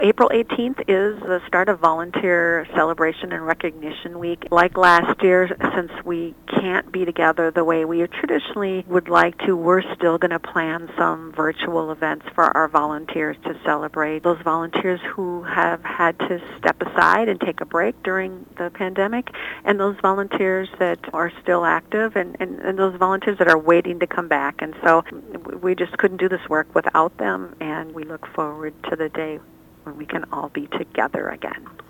April 18th is the start of Volunteer Celebration and Recognition Week. Like last year, since we can't be together the way we traditionally would like to, we're still going to plan some virtual events for our volunteers to celebrate. Those volunteers who have had to step aside and take a break during the pandemic, and those volunteers that are still active, and those volunteers that are waiting to come back. And so we just couldn't do this work without them, and we look forward to the day when we can all be together again.